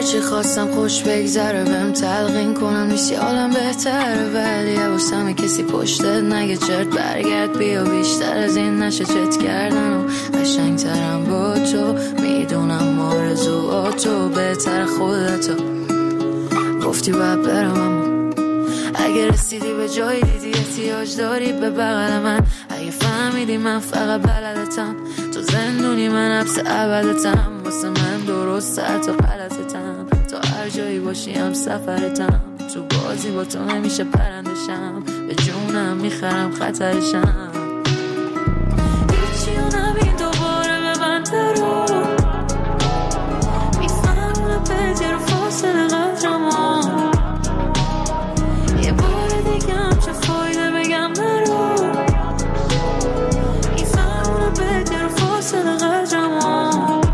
هرچی خواستم خوش بگذره بهم تلقین کنم نیستی حالم بهتره، ولی حواسم کسی پشتت نگه چرت برگرد بیا، بیشتر از این نشه چت کردن و قشنگترم با تو، میدونم آرزوهاتو بهتر خودتو گفتی باید برم، اما اگه رسیدی به جایی دیدی احتیاج داری به بغل من، اگه فهمیدی من فقط بلدتم تو زندونی من حبس ابدتم، واسه من درست حتی غلطتم، تا هر جایی باشی هم سفرتم، تو بازی با تو نمیشه پرندشم، به جونم میخرم خطرشم، هیچی و نبین دوباره به من درو، میفهمونه پدر و فاصله قدرمو، یه بار دیگه هم چه فایده بگم نرو، میفهمونه پدر و فاصله قدرمو،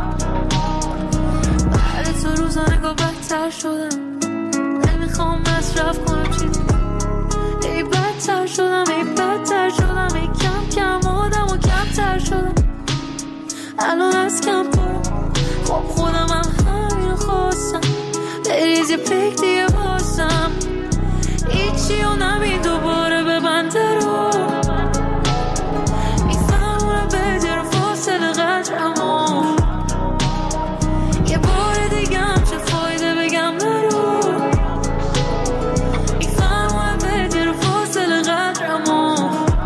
بعد تو روزانه گو بدتر شدم، نمیخوام مصرف کنم چیزی، ای بدتر شدم ای بدتر شدم، ای کم کم آدم و کمتر شدم، الان از کم پرم، خب خودم هم همین خواستم، بریز یه پک دیگه بازم، هیچی و نبین دوباره به بنده رو، میفهمونه بدر و فاصله قدرمو، یه بار دیگه هم چه فایده بگم نرو، میفهمونه بدر و فاصله قدرمو،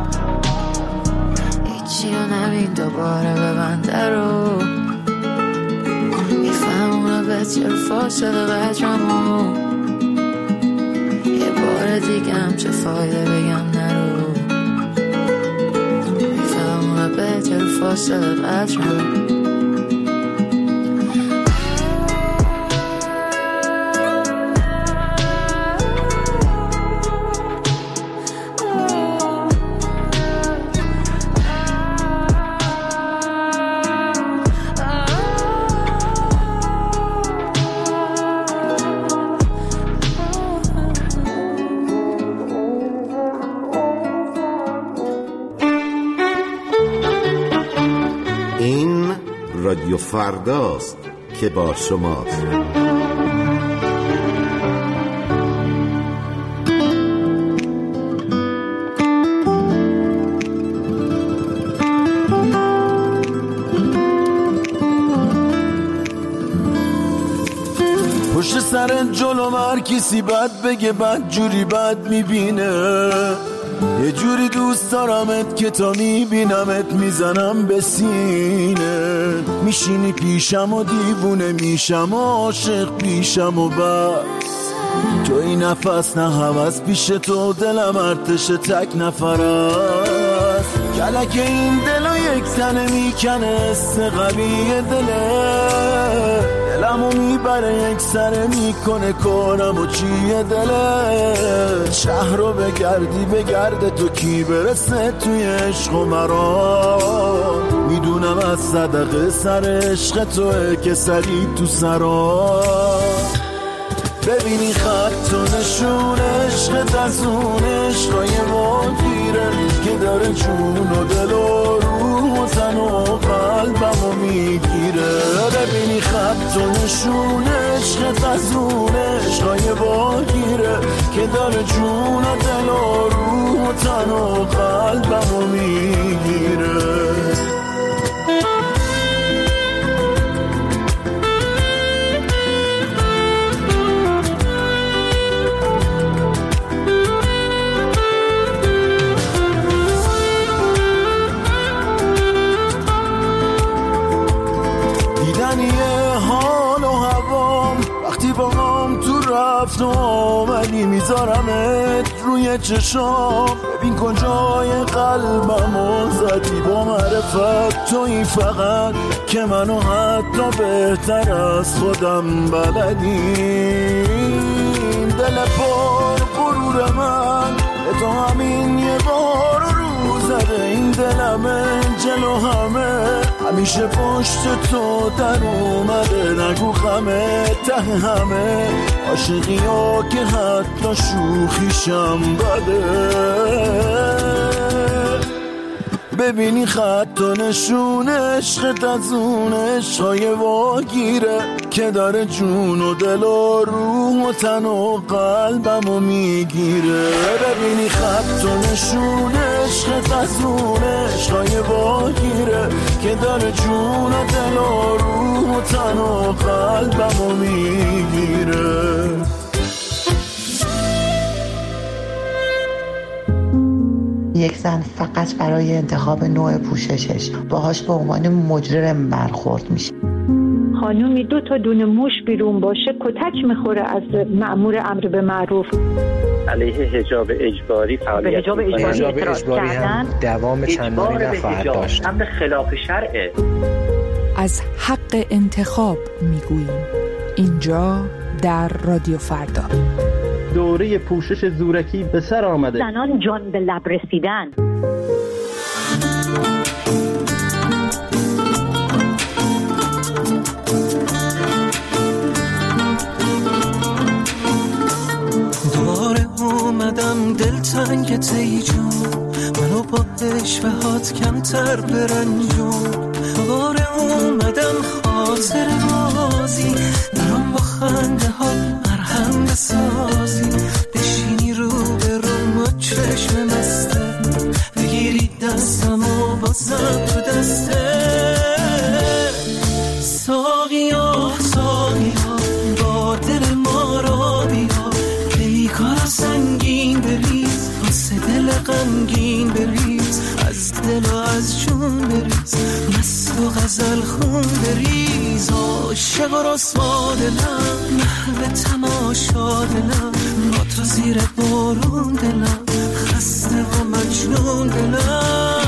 هیچی و نبین دوباره به بنده رو، میفهمونه بدر و فاصله قدرمو، یه بار دیگه هم چه فایده بگم نرو، میفهمونه بدر و فاصله قدرمو. رادیو فرداست که با شماست. پشت سر جلو هر کسی بد بگه بد جوری بد میبینه، یه جوری دوست دارمت که تا میبینمت میزنم به سینه، میشینی پیشم و دیوونه میشم و عاشق پیشم و بس، تو این نفس نه هوس پیش تو دلم ارتش تک نفر است، کلک این دلو یک تنه میکنه است قوی دله، دلمو میبره یک سره میکنه کنم و چیه دله، شهر رو بگردی بگرده تو کی برسه توی عشق و مرا، میدونم از صدقه سر عشق توه که سری تو سرا، ببینی خط و نشون عشقت از اون عشقای ما گیره که داره جون و دل و روح و تن و قلبمو میگیره، ببینی خط و نشون عشقت از اون عشقای ما گیره که داره جون و دل و روح و تن و قلبمو میگیره. رفت و آمدی میذارمت روی چشام، ببین کجای قلبمو زدی با معرفت تویی فقط که منو حتی بهتر از خودم بلدی، دل پر غرور من به تو همین یه بار رو زده، این دلمه جلو همه همیشه پشت تو در اومده، نگو خمه ته همه عاشقی ها که حتی شوخیشم بده، ببینی خط و نشون عشقت از اون عشقای واگیره که داره جون و دل و روح و تن و قلبمو میگیره. ببینی خط و نشون عشقت از اون عشقای واگیره که داره جون و دل و روح و تن و قلبمو میگیره. یک زن فقط برای انتخاب نوع پوششش باهاش به عنوان مجرم برخورد میشه. خانومی 2 تا دونه موش بیرون باشه کتک میخوره از مأمور امر به معروف. علیه حجاب اجباری فعالیت حجاب اجباری هم دوام چندانی نخواهد داشت. امر خلاف شرعه. از حق انتخاب میگوییم اینجا در رادیو فردا. دوره پوشش زورکی به سر آمده. زنان جان به لب رسیدن. دوباره اومدم دلتنگ ای جون، منو با عشوهات کمتر برنجون. دوباره اومدم خاطر بازی، برام با خنده ها مرهم بسازی. بشینی رو به روم و چشم مسته، بگیری دستم و بازم تو دسته. ساقیا ساقیا با دل ما را بیا، پیکار سنگین بریز واسه دل غمگین بریز، از دل و از جون بریز، مست و غزل خون بریز. عاشق و رسوا دلم، محو تماشا دلم، با تو زیر بارون دلم، خسته و مجنون دلم.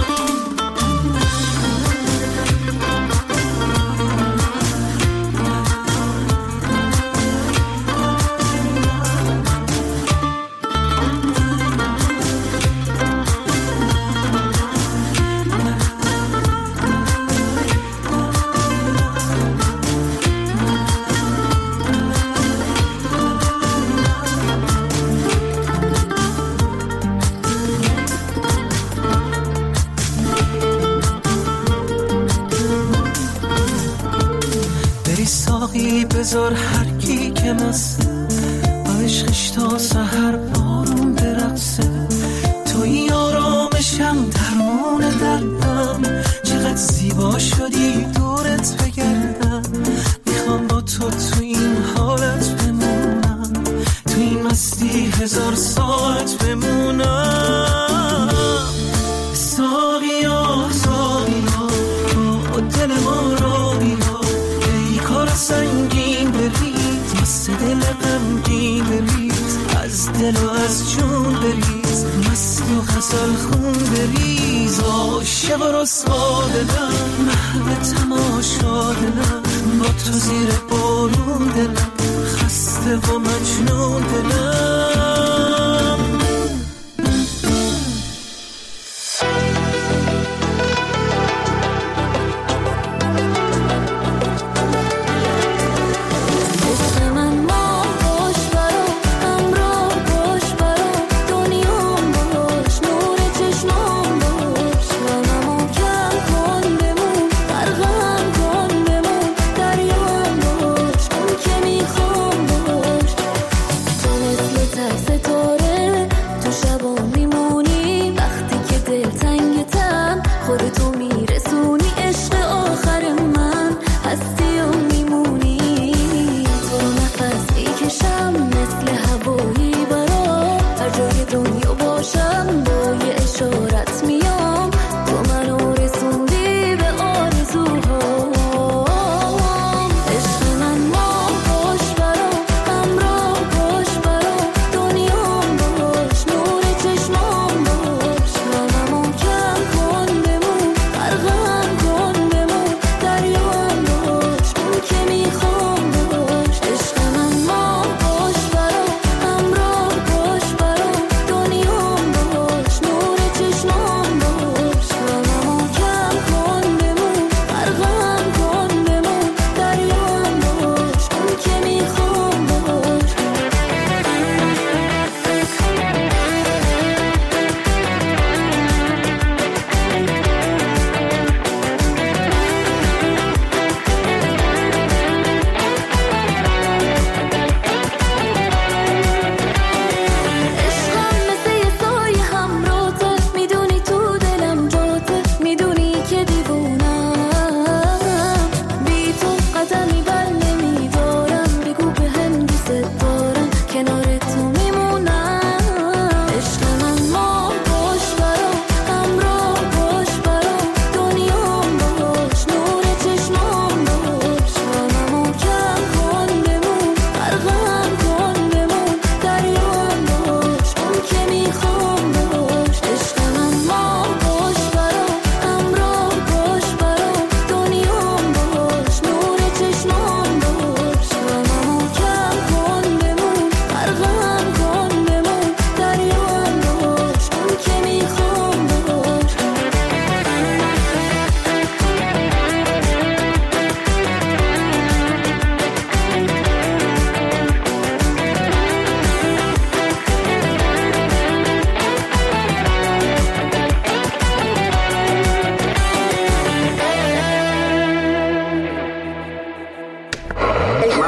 بذار هر کی که مسته، با عشقش تا سحر آروم برقصه. توی آرامشم درمون دردم، چقدر زیبا شدی دورت بگردم. میخوام با تو این حالت بمونم، تو این مستی 1000 ساعت بمونم. ساقیا ساقیا با دل ما را بیا، پیکار سنگین بریز واسه دل غمگین بریز، از دل و از جون بریز، مست و غزل خون بریز. عاشق و رسوا دلم، محو تماشا دلم، با تو زیر بارون دلم، خسته و مجنون دلم. It's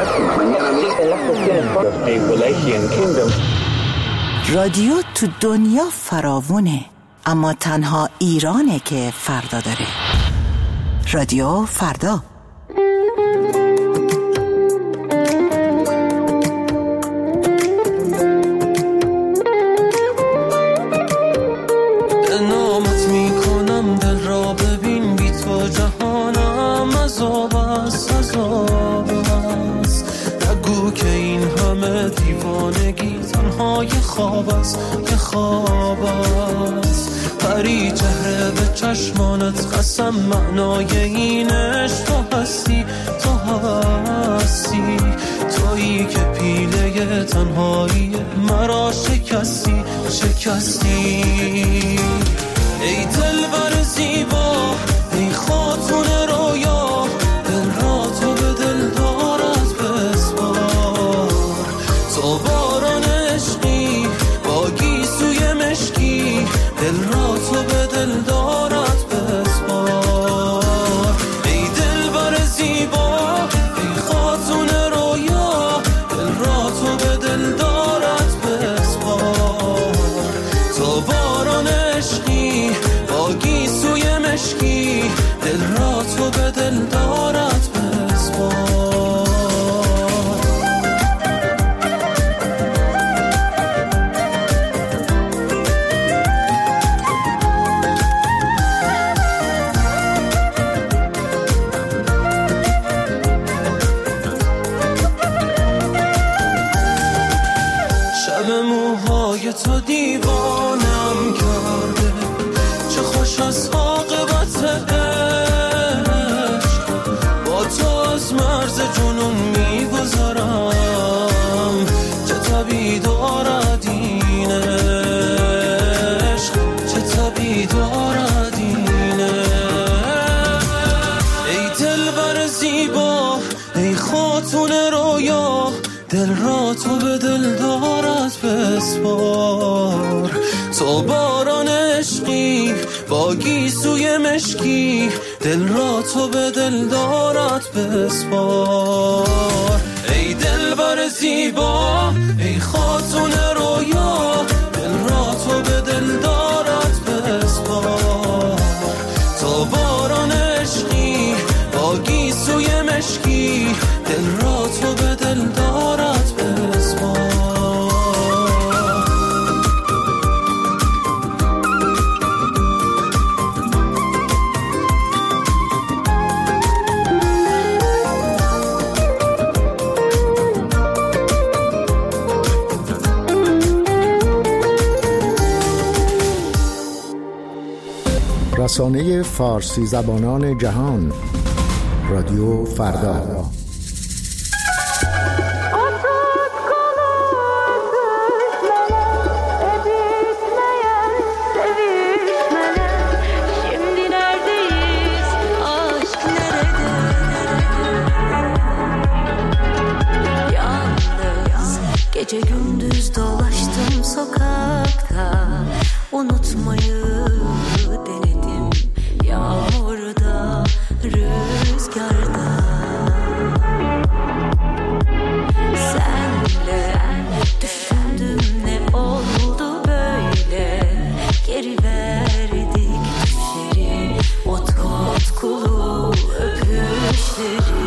رادیو تو دنیا فراوونه، اما تنها ایرانه که فردا داره. رادیو فردا. نامت میکنم دل را ببین، بی تو جهانم عذاب است، عذاب است. نگو که این همه دیوانگی تنها یه خواب است، یه خواب است. پری چهره به چشمانت قسم، معنای این عشق تو هستی، تو هستی. تویی که پیله تنهایی مرا شکستی، شکستی. ای دلبر زیبا، ای خاتون رویا، دل را تو به دل دارد بسپار. تو باران عشقی با گیسوی مشکی، دل را تو به دل دارد بسپار. ای دلبر زیبا، ای خاتون رویا، دل را تو به دل دارد بسپار. تو باران عشقی با گیسوی مشکی، دل را تو به دل دارد بسپار. موهای تو دیوانم کرده، چه خوش از عاقبت عشق. با تو از مرز جنون میگذرم، چه طبیع دارد این عشق، چه طبیع دارد این عشق. ای دلبر زیبا، ای خاتون رویا، دل را تو به دل دارد بسپار. تو باران عشقی با گیسوی مشکی، دل را تو به دل دارد بسپار. ای دلبر زیبا، ای خاتون رویا، دل را تو به دل دارد بسپار. تو باران عشقی با گیسوی مشکی، دل را تو به دل دارد بسپار. رسانه فارسی زبانان جهان، رادیو فردا. Gece gündüz dolaştım sokakta, unutmayı denedim, yağmurda, rüzgarda. Senle düşündüm ne oldu böyle, geri verdik düşleri, o tutkulu öpüşleri.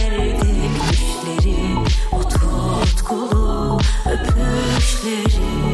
Öpüşleri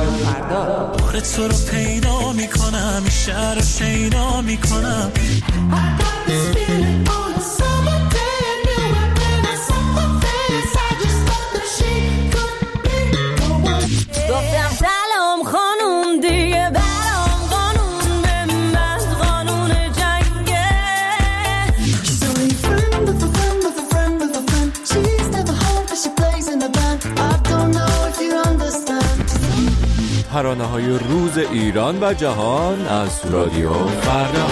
فردا. بار تو رو پیدا میکنم، شهر رو شیدا میکنم. گفتم سلام خانوم دیگه برام قانون به من قانون جنگه. She's only a friend of a friend of a friend of a friend. She's never home but she plays in the band. I don't know if you understand. ترانه‌های روز ایران و جهان از رادیو فردا.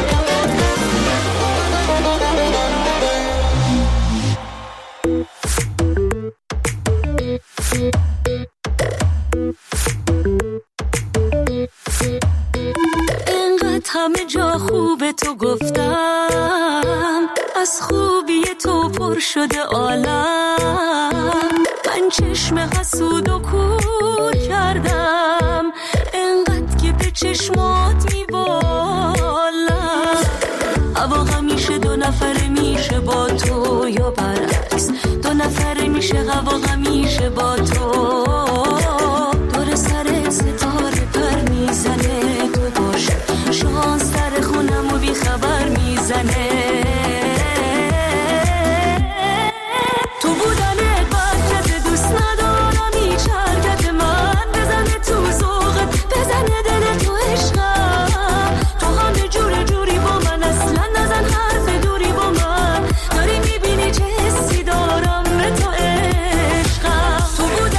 همه جا خوبه تو گفتم، از خوبی تو پر شده عالم. من چشم حسود و کور کردم، انقدر که به چشمات میبالم. هوا همیشه دو نفره میشه با تو یا برعکس، دو نفره میشه هوا همیشه با تو. دور سر ستاره پر میزنه، تو باشه شانس در خونم و بی خبر میزنه. تو بودنت برکت دوست ندارم، هیچ حرکت من بزنه تو ذوقت، بزنه دل تو عشقم. تو همه جور جوری با من، اصلا نزن حرف دوری با من. داری میبینی چه حسی دارم به تو عشقم. تو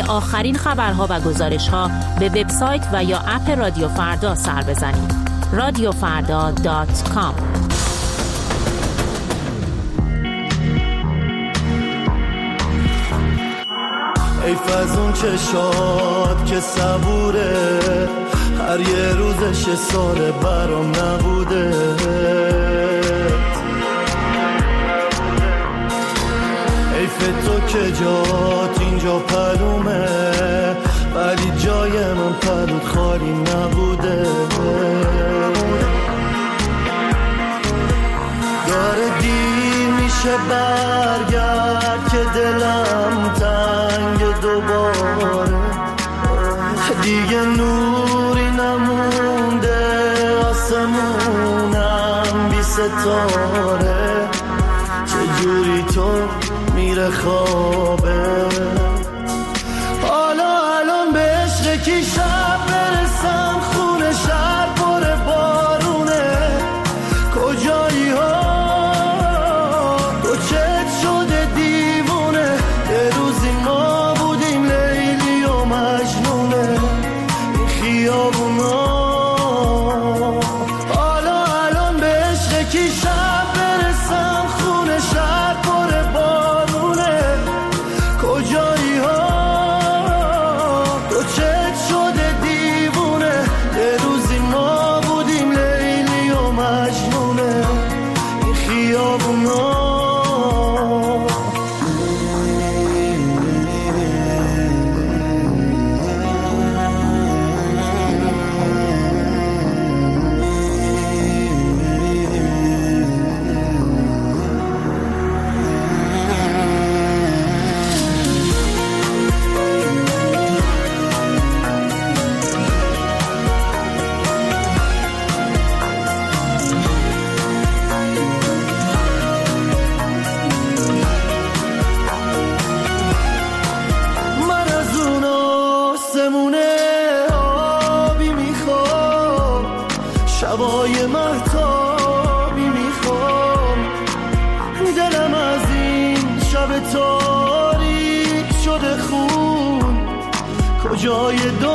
آخرین خبرها و گزارش‌ها به وبسایت و یا اپ رادیو فردا سر بزنید. radiofarda.com. ای فزون چشات که صبوره، هر یه روزش سال برام نبوده. حیف تو که جات اینجا پلومه، ولی جای من پلوت خالی نبوده. داره دیر میشه برگرد که دلم تنگ دوباره، دیگه نوری نمونده آسمونم بی ستاره. چجوری تو میره خوابه، حالا الان به عشق کی شب برسم، خونه شهر پر بارونه. کجایی ها تو چت شده دیوونه، یه روزی ما بودیم لیلی و مجنونه این خیابونا. حالا الان به عشق کی شب برسم، خونه شهر پر بارونه. کجایی ها تو چت شده دیوونه، یه روزی ما بودیم لیلی و مجنونه این خیابونا. شبای مهتابی میخوام، دلم از این شب تاریک شده خون. کجای